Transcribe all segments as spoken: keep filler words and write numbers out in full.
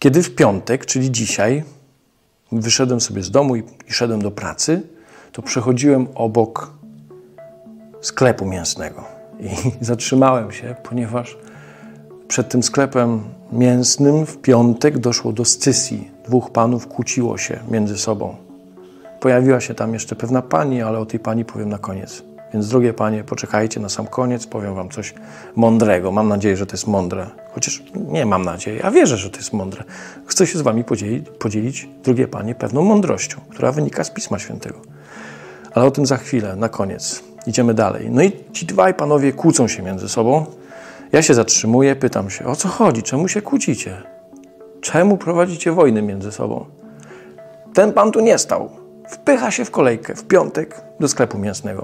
Kiedy w piątek, czyli dzisiaj, wyszedłem sobie z domu i, i szedłem do pracy, to przechodziłem obok sklepu mięsnego i zatrzymałem się, ponieważ przed tym sklepem mięsnym w piątek doszło do scysji. Dwóch panów kłóciło się między sobą. Pojawiła się tam jeszcze pewna pani, ale o tej pani powiem na koniec. Więc drogie panie, poczekajcie na sam koniec, powiem wam coś mądrego. Mam nadzieję, że to jest mądre. Chociaż nie mam nadziei, a wierzę, że to jest mądre. Chcę się z wami podzielić, podzielić, drogie panie, pewną mądrością, która wynika z Pisma Świętego. Ale o tym za chwilę, na koniec. Idziemy dalej. No i ci dwaj panowie kłócą się między sobą. Ja się zatrzymuję, pytam się, o co chodzi? Czemu się kłócicie? Czemu prowadzicie wojny między sobą? Ten pan tu nie stał. Wpycha się w kolejkę w piątek do sklepu mięsnego.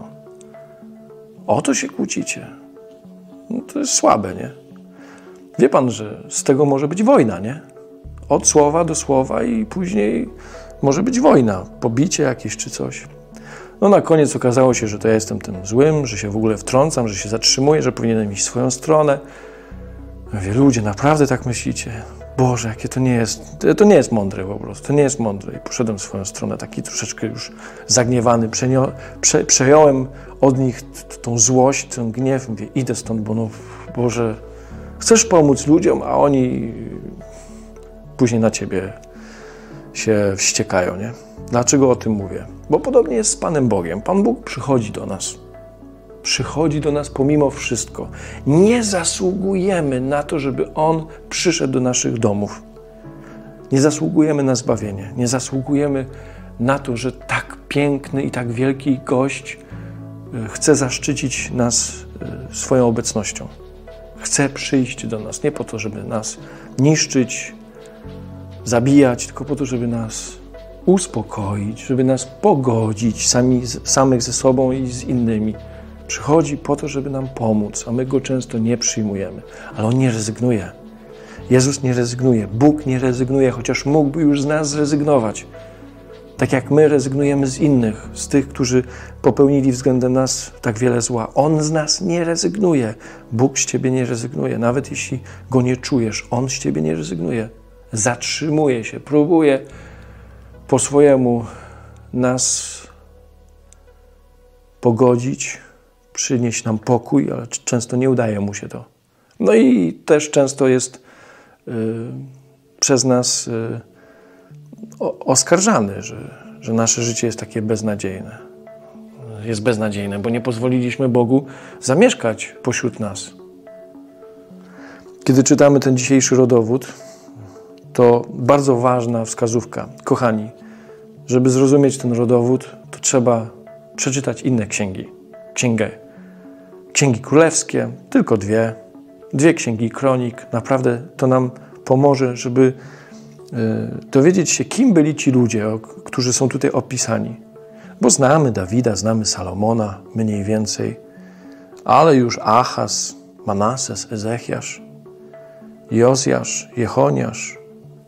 O to się kłócicie. No to jest słabe, nie? Wie pan, że z tego może być wojna, nie? Od słowa do słowa i później może być wojna, pobicie jakieś czy coś. No na koniec okazało się, że to ja jestem tym złym, że się w ogóle wtrącam, że się zatrzymuję, że powinienem iść w swoją stronę. Mówię, ludzie, naprawdę tak myślicie? Boże, jakie to nie jest, to nie jest mądre po prostu, to nie jest mądre. I poszedłem w swoją stronę, taki troszeczkę już zagniewany, Przenio, prze, przejąłem od nich t, tą złość, ten gniew. Mówię, idę stąd, bo no, Boże, chcesz pomóc ludziom, a oni później na ciebie się wściekają, nie? Dlaczego o tym mówię? Bo podobnie jest z Panem Bogiem. Pan Bóg przychodzi do nas. Przychodzi do nas pomimo wszystko. Nie zasługujemy na to, żeby On przyszedł do naszych domów. Nie zasługujemy na zbawienie. Nie zasługujemy na to, że tak piękny i tak wielki gość chce zaszczycić nas swoją obecnością. Chce przyjść do nas nie po to, żeby nas niszczyć, zabijać, tylko po to, żeby nas uspokoić, żeby nas pogodzić sami, samych ze sobą i z innymi. Przychodzi po to, żeby nam pomóc, a my Go często nie przyjmujemy. Ale On nie rezygnuje. Jezus nie rezygnuje. Bóg nie rezygnuje, chociaż mógłby już z nas zrezygnować. Tak jak my rezygnujemy z innych, z tych, którzy popełnili względem nas tak wiele zła. On z nas nie rezygnuje. Bóg z ciebie nie rezygnuje. Nawet jeśli Go nie czujesz, On z ciebie nie rezygnuje. Zatrzymuje się, próbuje po swojemu nas pogodzić, przynieść nam pokój, ale często nie udaje Mu się to. No i też często jest y, przez nas y, o, oskarżany, że, że nasze życie jest takie beznadziejne. Jest beznadziejne, bo nie pozwoliliśmy Bogu zamieszkać pośród nas. Kiedy czytamy ten dzisiejszy rodowód, to bardzo ważna wskazówka. Kochani, żeby zrozumieć ten rodowód, to trzeba przeczytać inne księgi. Księgę, księgi królewskie, tylko dwie. Dwie księgi kronik. Naprawdę to nam pomoże, żeby y, dowiedzieć się, kim byli ci ludzie, o, którzy są tutaj opisani. Bo znamy Dawida, znamy Salomona mniej więcej, ale już Achaz, Manases, Ezechiasz, Jozjasz, Jechoniasz,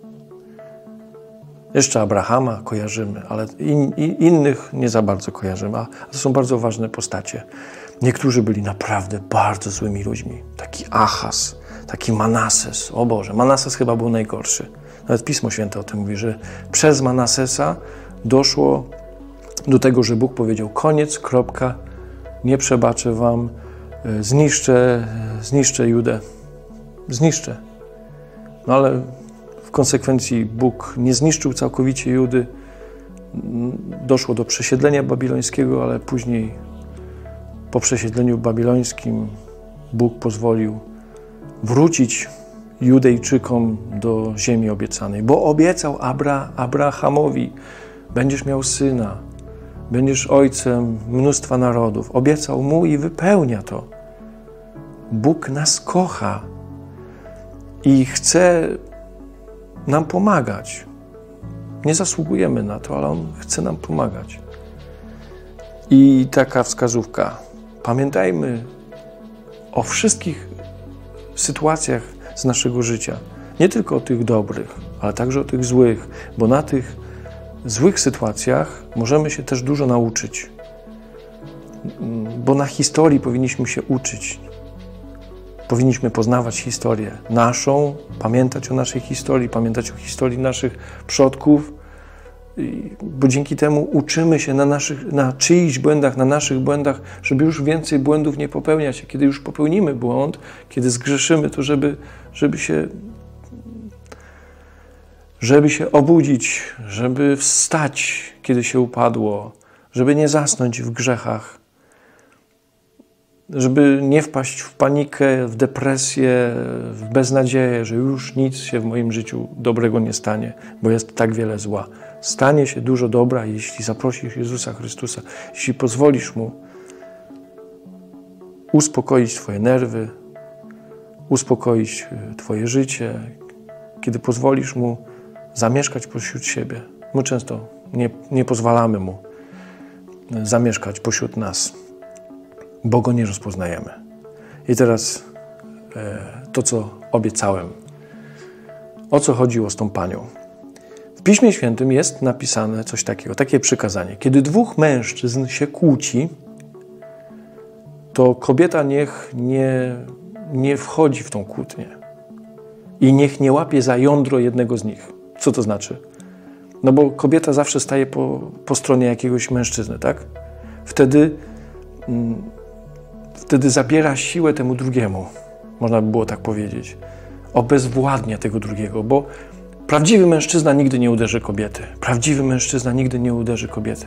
jeszcze Abrahama kojarzymy, ale in, in, innych nie za bardzo kojarzymy, a to są bardzo ważne postacie. Niektórzy byli naprawdę bardzo złymi ludźmi. Taki Achaz, taki Manases. O Boże, Manases chyba był najgorszy. Nawet Pismo Święte o tym mówi, że przez Manasesa doszło do tego, że Bóg powiedział koniec, kropka, nie przebaczę wam, zniszczę, zniszczę Judę. Zniszczę. No ale w konsekwencji Bóg nie zniszczył całkowicie Judy. Doszło do przesiedlenia babilońskiego, ale później po przesiedleniu babilońskim Bóg pozwolił wrócić Judejczykom do ziemi obiecanej, bo obiecał Abra, Abrahamowi, będziesz miał syna, będziesz ojcem mnóstwa narodów. Obiecał mu i wypełnia to. Bóg nas kocha i chce nam pomagać. Nie zasługujemy na to, ale On chce nam pomagać. I taka wskazówka. Pamiętajmy o wszystkich sytuacjach z naszego życia. Nie tylko o tych dobrych, ale także o tych złych, bo na tych złych sytuacjach możemy się też dużo nauczyć. Bo na historii powinniśmy się uczyć. Powinniśmy poznawać historię naszą, pamiętać o naszej historii, pamiętać o historii naszych przodków, bo dzięki temu uczymy się na, naszych, na czyichś błędach, na naszych błędach, żeby już więcej błędów nie popełniać. Kiedy już popełnimy błąd, kiedy zgrzeszymy, to żeby, żeby się żeby się obudzić, żeby wstać, kiedy się upadło, żeby nie zasnąć w grzechach, żeby nie wpaść w panikę, w depresję, w beznadzieję, że już nic się w moim życiu dobrego nie stanie, bo jest tak wiele zła. Stanie się dużo dobra, jeśli zaprosisz Jezusa Chrystusa, jeśli pozwolisz Mu uspokoić Twoje nerwy, uspokoić Twoje życie, kiedy pozwolisz Mu zamieszkać pośród siebie. My często nie, nie pozwalamy Mu zamieszkać pośród nas, bo Go nie rozpoznajemy. I teraz e, to, co obiecałem. O co chodziło z tą panią? W Piśmie Świętym jest napisane coś takiego, takie przykazanie. Kiedy dwóch mężczyzn się kłóci, to kobieta niech nie, nie wchodzi w tą kłótnię i niech nie łapie za jądro jednego z nich. Co to znaczy? No bo kobieta zawsze staje po, po stronie jakiegoś mężczyzny, tak? Wtedy, mm, wtedy zabiera siłę temu drugiemu, można by było tak powiedzieć. Obezwładnia tego drugiego, bo prawdziwy mężczyzna nigdy nie uderzy kobiety. Prawdziwy mężczyzna nigdy nie uderzy kobiety.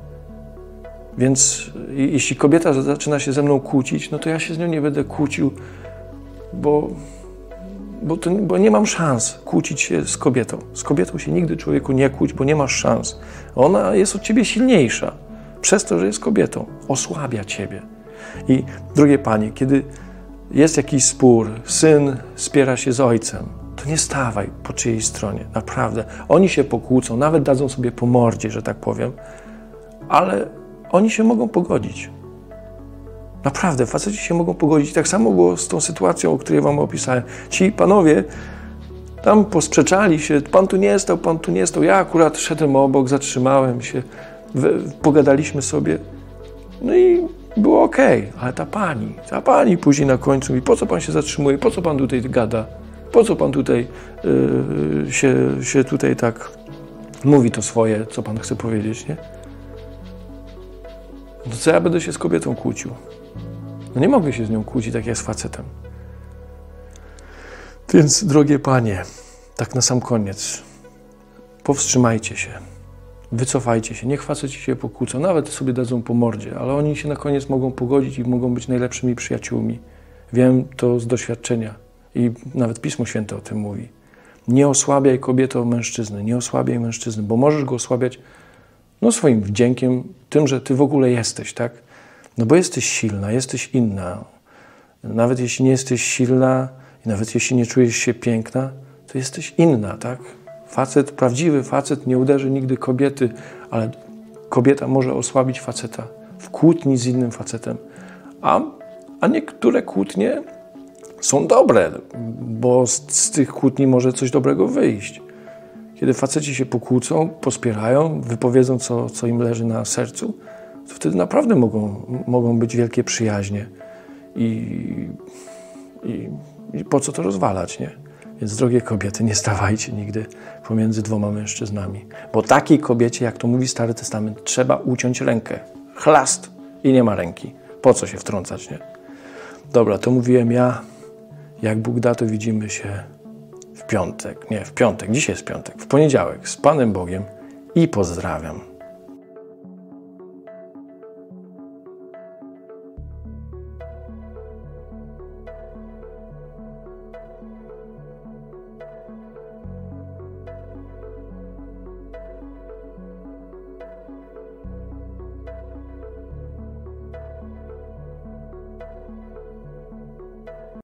Więc jeśli kobieta zaczyna się ze mną kłócić, no to ja się z nią nie będę kłócił, bo, bo, to, bo nie mam szans kłócić się z kobietą. Z kobietą się nigdy, człowieku, nie kłóć, bo nie masz szans. Ona jest od ciebie silniejsza. Przez to, że jest kobietą. Osłabia ciebie. I drogie panie, kiedy jest jakiś spór, syn spiera się z ojcem, to nie stawaj po czyjejś stronie. Naprawdę. Oni się pokłócą, nawet dadzą sobie po mordzie, że tak powiem, ale oni się mogą pogodzić. Naprawdę, faceci się mogą pogodzić. Tak samo było z tą sytuacją, o której wam opisałem. Ci panowie tam posprzeczali się, pan tu nie stał, pan tu nie stał. Ja akurat szedłem obok, zatrzymałem się, pogadaliśmy sobie, no i było okej, ale ta pani, ta pani później na końcu mówi, po co pan się zatrzymuje, po co pan tutaj gada, po co pan tutaj yy, się, się tutaj tak mówi to swoje, co pan chce powiedzieć, nie? No co ja będę się z kobietą kłócił? No nie mogę się z nią kłócić tak jak z facetem. Więc, drogie panie, tak na sam koniec, powstrzymajcie się. Wycofajcie się, niech faceci się pokłócą, nawet sobie dadzą po mordzie, ale oni się na koniec mogą pogodzić i mogą być najlepszymi przyjaciółmi. Wiem to z doświadczenia i nawet Pismo Święte o tym mówi. Nie osłabiaj kobieto mężczyzny, nie osłabiaj mężczyzny, bo możesz go osłabiać no, swoim wdziękiem, tym, że ty w ogóle jesteś, tak? No bo jesteś silna, jesteś inna. Nawet jeśli nie jesteś silna i nawet jeśli nie czujesz się piękna, to jesteś inna, tak? Facet, prawdziwy facet nie uderzy nigdy kobiety, ale kobieta może osłabić faceta w kłótni z innym facetem. A, a niektóre kłótnie są dobre, bo z, z tych kłótni może coś dobrego wyjść. Kiedy faceci się pokłócą, pospierają, wypowiedzą, co, co im leży na sercu, to wtedy naprawdę mogą, mogą być wielkie przyjaźnie. I, i, i po co to rozwalać, nie? Więc, drogie kobiety, nie stawajcie nigdy pomiędzy dwoma mężczyznami. Bo takiej kobiecie, jak to mówi Stary Testament, trzeba uciąć rękę. Chlast i nie ma ręki. Po co się wtrącać, nie? Dobra, to mówiłem ja. Jak Bóg da, to widzimy się w piątek. Nie, w piątek. Dzisiaj jest piątek. W poniedziałek z Panem Bogiem i pozdrawiam.